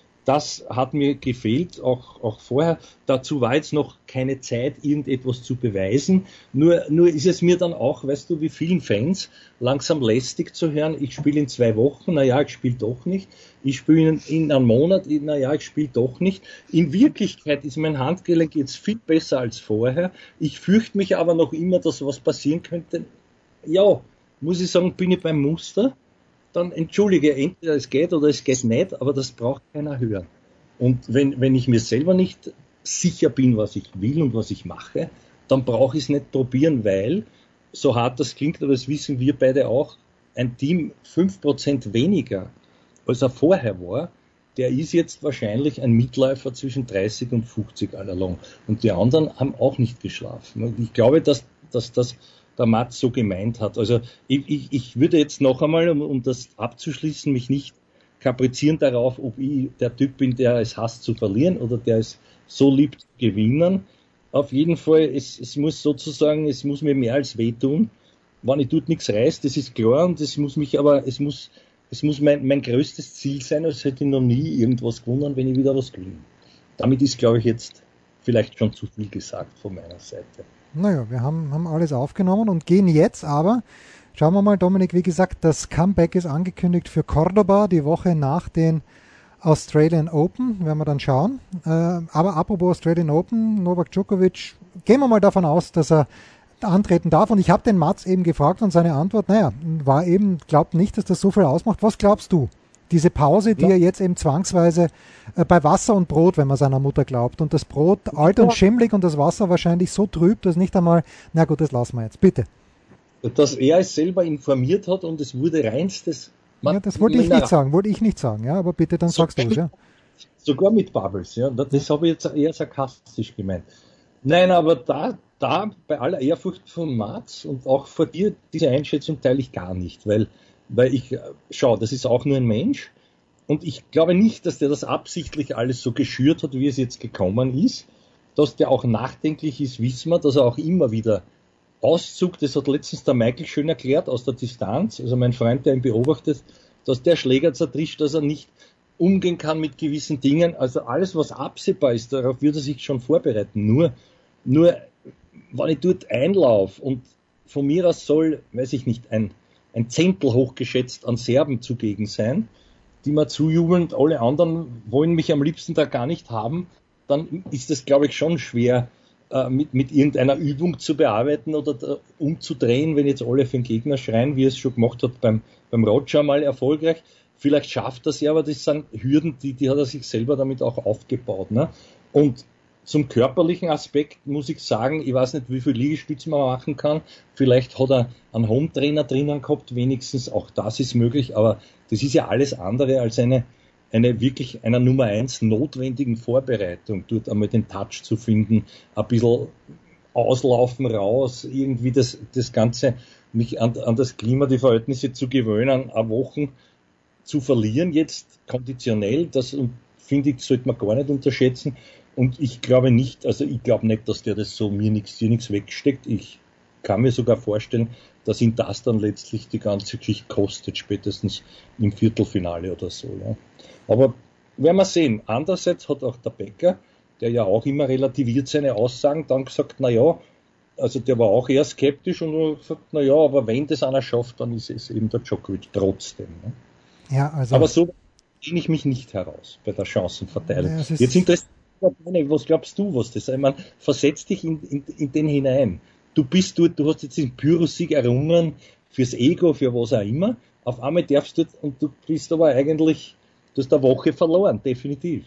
das hat mir gefehlt, auch, auch vorher. Dazu war jetzt noch keine Zeit, irgendetwas zu beweisen. Nur, nur ist es mir dann auch, weißt du, wie vielen Fans, langsam lästig zu hören, ich spiele in zwei Wochen, naja, ich spiele doch nicht. Ich spiele in, in einem Monat, naja, ich spiele doch nicht. In Wirklichkeit ist mein Handgelenk jetzt viel besser als vorher. Ich fürchte mich aber noch immer, dass was passieren könnte. Ja, muss ich sagen, bin ich beim Muster. Dann entschuldige, entweder es geht oder es geht nicht, aber das braucht keiner hören. Und wenn, wenn ich mir selber nicht sicher bin, was ich will und was ich mache, dann brauche ich es nicht probieren, weil, so hart das klingt, aber das wissen wir beide auch, ein Team fünf Prozent weniger, als er vorher war, der ist jetzt wahrscheinlich ein Mitläufer zwischen dreißig und fünfzig allalong. Und die anderen haben auch nicht geschlafen. Und ich glaube, dass, dass das der Mats so gemeint hat. Also ich, ich, ich würde jetzt noch einmal, um, um das abzuschließen, mich nicht kaprizieren darauf, ob ich der Typ bin, der es hasst zu verlieren oder der es so liebt zu gewinnen. Auf jeden Fall, es, es muss sozusagen, es muss mir mehr als wehtun. Wenn ich dort nichts reiß, das ist klar, und es muss mich aber, es muss, es muss mein, mein größtes Ziel sein, als hätte ich noch nie irgendwas gewonnen, wenn ich wieder was gewinne. Damit ist, glaube ich, jetzt vielleicht schon zu viel gesagt von meiner Seite. Naja, wir haben, haben alles aufgenommen und gehen jetzt aber, schauen wir mal, Dominik, wie gesagt, das Comeback ist angekündigt für Cordoba, die Woche nach den Australian Open, werden wir dann schauen. Äh, aber apropos Australian Open, Novak Djokovic, gehen wir mal davon aus, dass er antreten darf. Und ich habe den Mats eben gefragt und seine Antwort, naja, war eben, glaubt nicht, dass das so viel ausmacht. Was glaubst du? Diese Pause, die ja. er jetzt eben zwangsweise äh, bei Wasser und Brot, wenn man seiner Mutter glaubt, und das Brot alt und schimmlig und das Wasser wahrscheinlich so trüb, dass nicht einmal, na gut, das lassen wir jetzt, bitte. Dass er es selber informiert hat und es wurde reinstes... Ja, das wollte ich nicht sagen, wollte ich nicht sagen, ja, aber bitte, dann so sagst du es, ja. Sogar mit Bubbles, ja, das habe ich jetzt eher sarkastisch gemeint. Nein, aber da, da bei aller Ehrfurcht von Mats und auch vor dir, diese Einschätzung teile ich gar nicht, weil Weil ich, schau, das ist auch nur ein Mensch und ich glaube nicht, dass der das absichtlich alles so geschürt hat, wie es jetzt gekommen ist. Dass der auch nachdenklich ist, wissen wir, dass er auch immer wieder auszuckt. Das hat letztens der Michael schön erklärt aus der Distanz, also mein Freund, der ihn beobachtet, dass der Schläger zertrischt, dass er nicht umgehen kann mit gewissen Dingen. Also alles, was absehbar ist, darauf würde er sich schon vorbereiten. Nur, nur wenn ich dort einlaufe und von mir aus soll, weiß ich nicht, ein ein Zehntel hochgeschätzt an Serben zugegen sein, die mir zujubeln und alle anderen wollen mich am liebsten da gar nicht haben, dann ist das, glaube ich, schon schwer, äh, mit, mit irgendeiner Übung zu bearbeiten oder da, umzudrehen, wenn jetzt alle für den Gegner schreien, wie er es schon gemacht hat beim, beim Roger mal erfolgreich. Vielleicht schafft er es ja, aber das sind Hürden, die, die hat er sich selber damit auch aufgebaut. Ne? Und zum körperlichen Aspekt muss ich sagen, ich weiß nicht, wie viel Liegestütze man machen kann. Vielleicht hat er einen Home-Trainer drinnen gehabt, wenigstens, auch das ist möglich, aber das ist ja alles andere als eine, eine wirklich einer Nummer eins notwendigen Vorbereitung, dort einmal den Touch zu finden, ein bisschen auslaufen raus, irgendwie das, das Ganze, mich an, an das Klima, die Verhältnisse zu gewöhnen, eine Woche zu verlieren, jetzt konditionell, das finde ich, sollte man gar nicht unterschätzen. Und ich glaube nicht, also ich glaube nicht, dass der das so mir nichts, dir nichts wegsteckt. Ich kann mir sogar vorstellen, dass ihn das dann letztlich die ganze Geschichte kostet, spätestens im Viertelfinale oder so. Ja. Aber werden wir sehen. Andererseits hat auch der Becker, der ja auch immer relativiert seine Aussagen, dann gesagt, na ja, also der war auch eher skeptisch und hat gesagt, na ja, aber wenn das einer schafft, dann ist es eben der Djokovic trotzdem. Ne. Ja, also. Aber so lehne ich mich nicht heraus bei der Chancenverteilung. Ja, jetzt interessiert was glaubst du, was das ist? Ich meine, versetz dich in, in, in den hinein. Du bist dort, du hast jetzt den Pyrrhus-Sieg errungen, fürs Ego, für was auch immer. Auf einmal darfst du dort, und du bist aber eigentlich, du hast eine Woche verloren, definitiv.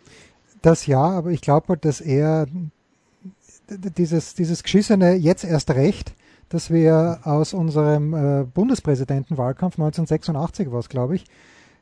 Das ja, aber ich glaube halt, dass er dieses, dieses geschissene jetzt erst recht, das wir aus unserem äh, Bundespräsidentenwahlkampf neunzehnhundertsechsundachtzig war es, glaube ich,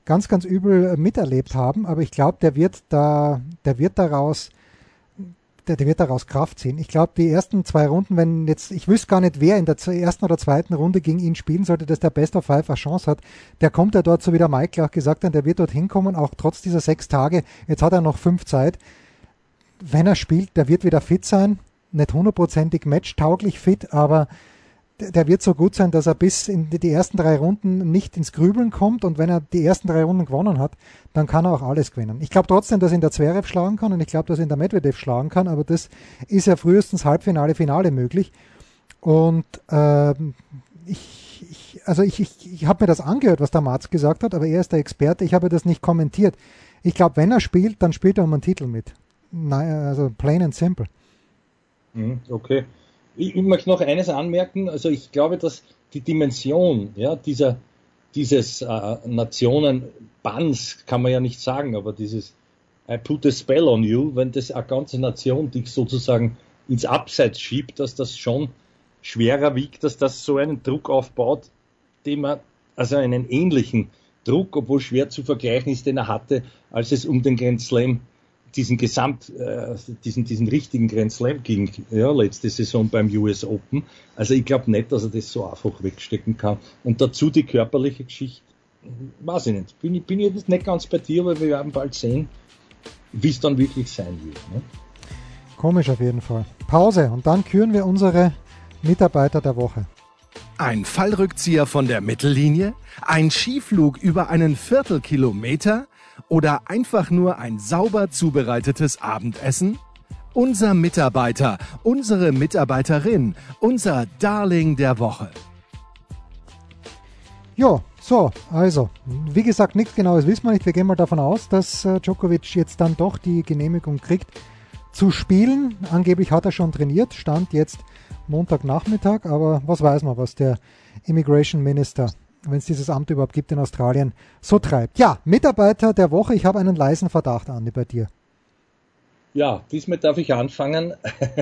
ganz, ganz übel miterlebt haben, aber ich glaube, der wird da, der wird daraus, der, der wird daraus Kraft ziehen. Ich glaube, die ersten zwei Runden, wenn jetzt, ich wüsste gar nicht, wer in der ersten oder zweiten Runde gegen ihn spielen sollte, dass der Best of Five eine Chance hat, der kommt ja dort, so wie der Michael auch gesagt hat, der wird dort hinkommen, auch trotz dieser sechs Tage, jetzt hat er noch fünf Zeit. Wenn er spielt, der wird wieder fit sein, nicht hundertprozentig matchtauglich fit, aber der wird so gut sein, dass er bis in die ersten drei Runden nicht ins Grübeln kommt, und wenn er die ersten drei Runden gewonnen hat, dann kann er auch alles gewinnen. Ich glaube trotzdem, dass ihn der Zverev schlagen kann, und ich glaube, dass ihn der Medvedev schlagen kann, aber das ist ja frühestens Halbfinale, Finale möglich. Und ähm, ich, ich, also ich, ich, ich habe mir das angehört, was der Mats gesagt hat, aber er ist der Experte, ich habe das nicht kommentiert. Ich glaube, wenn er spielt, dann spielt er um einen Titel mit. Nein, also plain and simple. Okay. Ich, ich möchte noch eines anmerken, also ich glaube, dass die Dimension ja, dieser, dieses äh, Nationenbands, kann man ja nicht sagen, aber dieses I put a spell on you, wenn das eine ganze Nation dich sozusagen ins Abseits schiebt, dass das schon schwerer wiegt, dass das so einen Druck aufbaut, den man, also einen ähnlichen Druck, obwohl schwer zu vergleichen ist, den er hatte, als es um den Grand Slam diesen Gesamt, äh, diesen, diesen richtigen Grand Slam ging, ja, letzte Saison beim U S Open. Also ich glaube nicht, dass er das so einfach wegstecken kann. Und dazu die körperliche Geschichte, weiß ich nicht. Bin ich, bin ich jetzt nicht ganz bei dir, aber wir werden bald sehen, wie es dann wirklich sein wird. Ne? Komisch auf jeden Fall. Pause und dann küren wir unsere Mitarbeiter der Woche. Ein Fallrückzieher von der Mittellinie? Ein Skiflug über einen Viertelkilometer? Oder einfach nur ein sauber zubereitetes Abendessen? Unser Mitarbeiter, unsere Mitarbeiterin, unser Darling der Woche. Ja, so, also, wie gesagt, nichts Genaues wissen wir nicht. Wir gehen mal davon aus, dass äh, Djokovic jetzt dann doch die Genehmigung kriegt, zu spielen. Angeblich hat er schon trainiert, stand jetzt Montagnachmittag, aber was weiß man, was der Immigration Minister, wenn es dieses Amt überhaupt gibt in Australien, so treibt. Ja, Mitarbeiter der Woche, ich habe einen leisen Verdacht, Andi, bei dir. Ja, diesmal darf ich anfangen.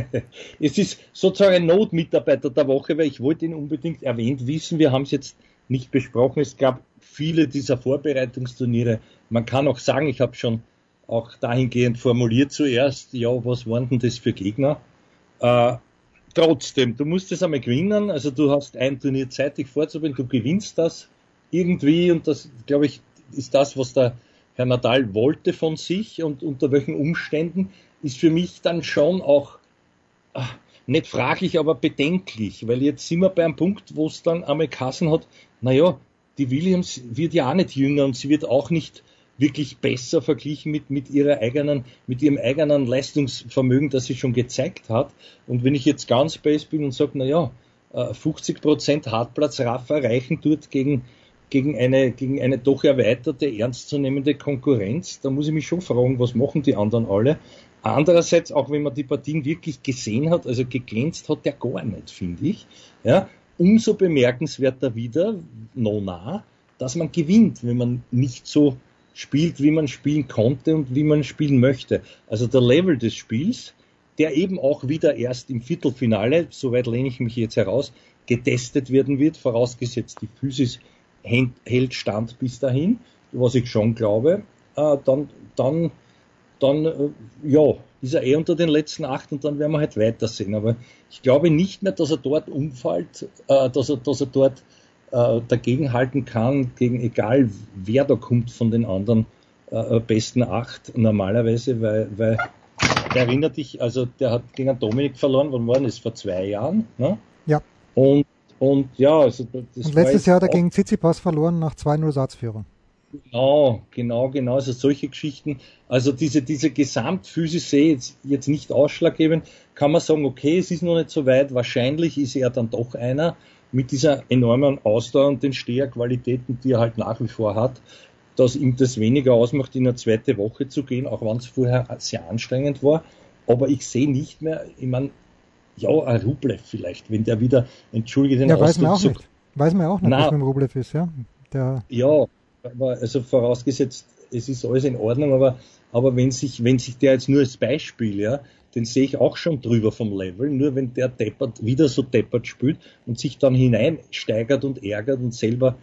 Es ist sozusagen ein Notmitarbeiter der Woche, weil ich wollte ihn unbedingt erwähnt wissen. Wir haben es jetzt nicht besprochen. Es gab viele dieser Vorbereitungsturniere. Man kann auch sagen, ich habe schon auch dahingehend formuliert zuerst, ja, was waren denn das für Gegner? Äh, Trotzdem, du musst es einmal gewinnen, also du hast ein Turnier Zeit, dich vorzubereiten, du gewinnst das irgendwie, und das, glaube ich, ist das, was der Herr Nadal wollte von sich, und unter welchen Umständen, ist für mich dann schon auch ach, nicht fraglich, aber bedenklich, weil jetzt sind wir bei einem Punkt, wo es dann einmal Kassen hat, naja, die Williams wird ja auch nicht jünger und sie wird auch nicht wirklich besser verglichen mit, mit ihrer eigenen, mit ihrem eigenen Leistungsvermögen, das sie schon gezeigt hat. Und wenn ich jetzt ganz base bin und sage, na ja, fünfzig Prozent Hartplatzraffer reichen dort gegen, gegen eine, gegen eine doch erweiterte, ernstzunehmende Konkurrenz, da muss ich mich schon fragen, was machen die anderen alle? Andererseits, auch wenn man die Partien wirklich gesehen hat, also geglänzt hat der gar nicht, finde ich. Ja, umso bemerkenswerter wieder, nona, dass man gewinnt, wenn man nicht so spielt, wie man spielen konnte und wie man spielen möchte. Also der Level des Spiels, der eben auch wieder erst im Viertelfinale, soweit lehne ich mich jetzt heraus, getestet werden wird, vorausgesetzt die Physis hält stand bis dahin, was ich schon glaube, äh, dann, dann, dann äh, ja, ist er eh unter den letzten acht, und dann werden wir halt weitersehen. Aber ich glaube nicht mehr, dass er dort umfällt, äh, dass er, dass er dort äh, dagegenhalten kann, gegen egal wer da kommt von den anderen äh, besten acht normalerweise, weil, weil erinnert dich, also der hat gegen Dominik verloren, wann war das? Vor zwei Jahren, ne? Ja. Und, und ja, also das und letztes Jahr hat er gegen Tsitsipas verloren nach zwei null Satzführung. Genau, genau, genau, also solche Geschichten, also diese, diese Gesamtphysis sehe jetzt, jetzt nicht ausschlaggebend, kann man sagen, okay, es ist noch nicht so weit, wahrscheinlich ist er dann doch einer mit dieser enormen Ausdauer und den Steherqualitäten, die er halt nach wie vor hat, dass ihm das weniger ausmacht, in eine zweite Woche zu gehen, auch wenn es vorher sehr anstrengend war. Aber ich sehe nicht mehr, ich meine, ja, ein Rublev vielleicht, wenn der wieder, entschuldige den ja, Ausdruck. Weiß man auch nicht, weiß man auch nicht, na, was mit dem Rublev ist, ja. Der ja, aber also vorausgesetzt, es ist alles in Ordnung, aber, aber wenn sich, wenn sich der jetzt nur als Beispiel, ja, den sehe ich auch schon drüber vom Level, nur wenn der deppert, wieder so deppert spielt und sich dann hineinsteigert und ärgert und selber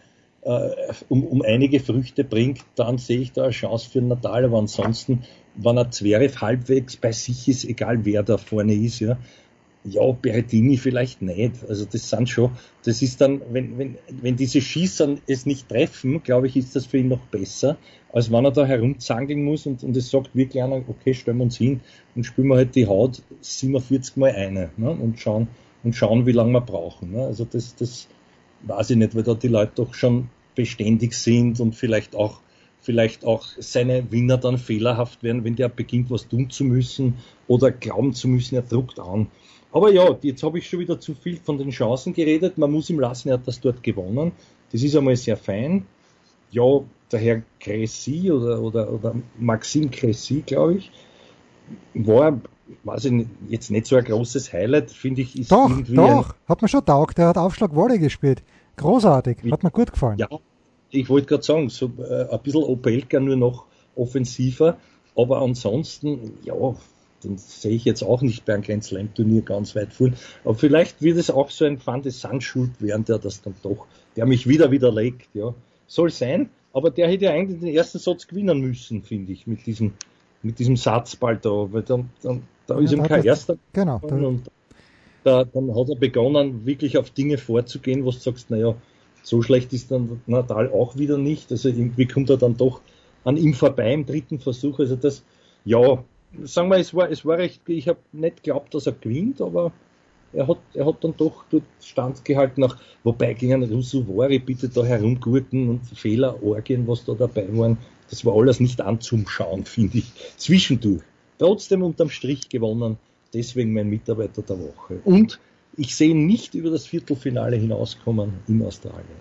äh, um, um einige Früchte bringt, dann sehe ich da eine Chance für Nadal. Aber ansonsten, wenn ein Zverev halbwegs bei sich ist, egal wer da vorne ist, ja, ja, Berrettini vielleicht nicht. Also das sind schon, das ist dann, wenn, wenn, wenn diese Schießer es nicht treffen, glaube ich, ist das für ihn noch besser, als wenn er da herumzangeln muss und, und es sagt wirklich einer, okay, stellen wir uns hin und spielen wir halt die Haut siebenundvierzig Mal eine, ne, und schauen, und schauen, wie lange wir brauchen. Ne. Also das, das weiß ich nicht, weil da die Leute doch schon beständig sind und vielleicht auch vielleicht auch seine Winner dann fehlerhaft werden, wenn der beginnt, was tun zu müssen oder glauben zu müssen, er druckt an. Aber ja, jetzt habe ich schon wieder zu viel von den Chancen geredet. Man muss ihm lassen, er hat das dort gewonnen. Das ist einmal sehr fein. Ja, der Herr Cressy oder, oder, oder Maxime Cressy, glaube ich, war, weiß ich nicht, jetzt nicht so ein großes Highlight, finde ich. Ist doch, irgendwie doch, ein, hat mir schon taugt. Der hat Aufschlag Volley gespielt. Großartig, hat mir gut gefallen. Ja, ich wollte gerade sagen, so äh, ein bisschen Opelka nur noch offensiver, aber ansonsten, ja, den sehe ich jetzt auch nicht bei einem Grand Slam Turnier ganz weit vorn. Aber vielleicht wird es auch so ein Van de Sand-Schuld werden, der das dann doch, der mich wieder widerlegt, ja. Soll sein, aber der hätte ja eigentlich den ersten Satz gewinnen müssen, finde ich, mit diesem, mit diesem Satzball da, weil dann, dann, da ja, ist ihm kein erster. Genau. Und da, dann hat er begonnen, wirklich auf Dinge vorzugehen, wo du sagst, naja, so schlecht ist dann Nadal auch wieder nicht. Also irgendwie kommt er dann doch an ihm vorbei im dritten Versuch. Also das, ja, sagen wir, es war, es war recht, ich habe nicht geglaubt, dass er gewinnt, aber er hat, er hat dann doch dort standgehalten, auch, wobei gegen Rusuvori bitte da herumgurken und Fehlerorgien, was da dabei waren, das war alles nicht anzuschauen, finde ich, zwischendurch. Trotzdem unterm Strich gewonnen, deswegen mein Mitarbeiter der Woche. Und ich sehe ihn nicht über das Viertelfinale hinauskommen in Australien.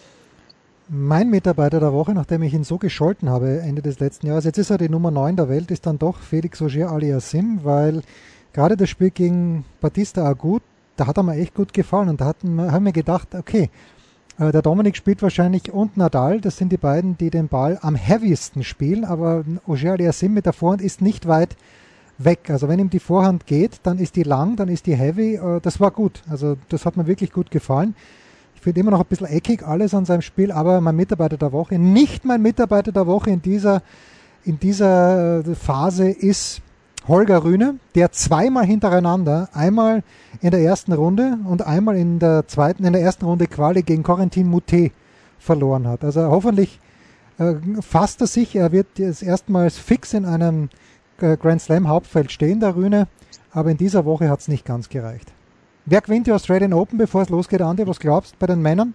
Mein Mitarbeiter der Woche, nachdem ich ihn so gescholten habe Ende des letzten Jahres, jetzt ist er die Nummer neun der Welt, ist dann doch Felix Auger-Aliassime, weil gerade das Spiel gegen Bautista Agut, da hat er mir echt gut gefallen und da hatten, haben wir gedacht, okay, der Dominik spielt wahrscheinlich und Nadal, das sind die beiden, die den Ball am heaviesten spielen, aber Auger-Aliassime mit der Vorhand ist nicht weit weg. Also wenn ihm die Vorhand geht, dann ist die lang, dann ist die heavy, das war gut. Also das hat mir wirklich gut gefallen. Ich finde immer noch ein bisschen eckig alles an seinem Spiel, aber mein Mitarbeiter der Woche, nicht mein Mitarbeiter der Woche in dieser, in dieser Phase ist Holger Rune, der zweimal hintereinander, einmal in der ersten Runde und einmal in der zweiten, in der ersten Runde Quali gegen Corentin Moutet verloren hat. Also hoffentlich äh, fasst er sich, er wird jetzt erstmals fix in einem äh, Grand Slam Hauptfeld stehen, der Rune, aber in dieser Woche hat es nicht ganz gereicht. Wer gewinnt die Australian Open, bevor es losgeht, Andi? Was glaubst du bei den Männern?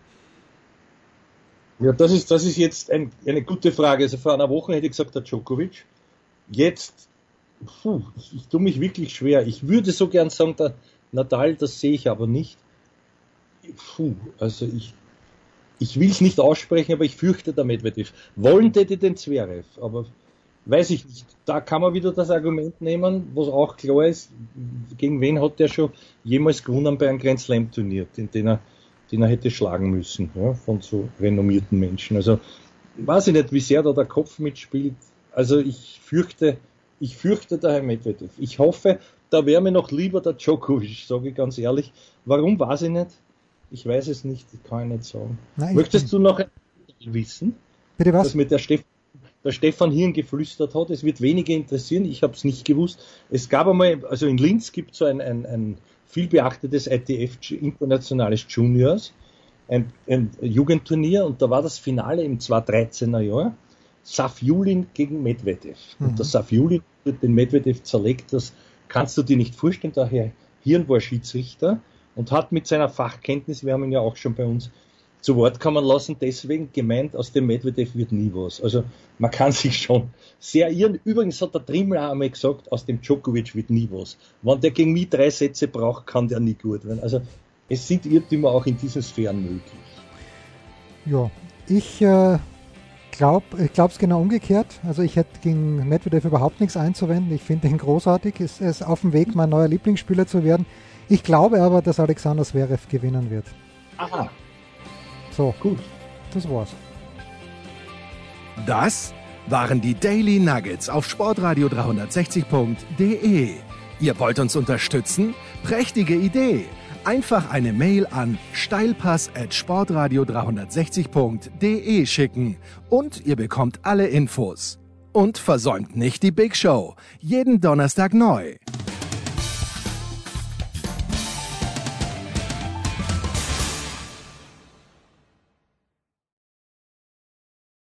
Ja, das ist, das ist jetzt ein, eine gute Frage. Also vor einer Woche hätte ich gesagt, der Djokovic. Jetzt, puh, ich, ich tue mich wirklich schwer. Ich würde so gern sagen, der Nadal, das sehe ich aber nicht. Puh, also ich, ich will es nicht aussprechen, aber ich fürchte der Medvedev. Wollen hätte den Zverev, aber weiß ich nicht. Da kann man wieder das Argument nehmen, was auch klar ist, gegen wen hat der schon jemals gewonnen bei einem Grand Slam Turnier, den, den, er, den er hätte schlagen müssen, ja, von so renommierten Menschen. Also weiß ich nicht, wie sehr da der Kopf mitspielt. Also ich fürchte, ich fürchte der Herr Medvedev. Ich hoffe, da wäre mir noch lieber der Djokovic, sage ich ganz ehrlich. Warum, weiß ich nicht. Ich weiß es nicht, ich kann nicht sagen. Nein, möchtest du noch wissen? Bitte was? Dass mir der Steff Der Stefan Hirn geflüstert hat, es wird wenige interessieren, ich habe es nicht gewusst. Es gab einmal, also in Linz gibt es so ein, ein, ein viel beachtetes I T F Internationales Juniors, ein, ein Jugendturnier, und da war das Finale im zweitausenddreizehner Jahr, Safiullin gegen Medvedev. Mhm. Und der Safiullin wird den Medvedev zerlegt, das kannst du dir nicht vorstellen, der Herr Hirn war Schiedsrichter und hat mit seiner Fachkenntnis, wir haben ihn ja auch schon bei uns zu Wort kommen lassen, deswegen gemeint, aus dem Medvedev wird nie was. Also man kann sich schon sehr irren. Übrigens hat der Trimmel auch einmal gesagt, aus dem Djokovic wird nie was. Wenn der gegen mich drei Sätze braucht, kann der nie gut werden. Also es sind Irrtümer auch in diesen Sphären möglich. Ja, ich äh, glaube ich glaube es genau umgekehrt. Also ich hätte gegen Medvedev überhaupt nichts einzuwenden. Ich finde ihn großartig. Es ist auf dem Weg, mein neuer Lieblingsspieler zu werden. Ich glaube aber, dass Alexander Zverev gewinnen wird. Aha. So, gut, das war's. Das waren die Daily Nuggets auf sportradio dreihundertsechzig punkt de. Ihr wollt uns unterstützen? Prächtige Idee! Einfach eine Mail an steilpass at sportradio dreihundertsechzig punkt de schicken und ihr bekommt alle Infos. Und versäumt nicht die Big Show. Jeden Donnerstag neu.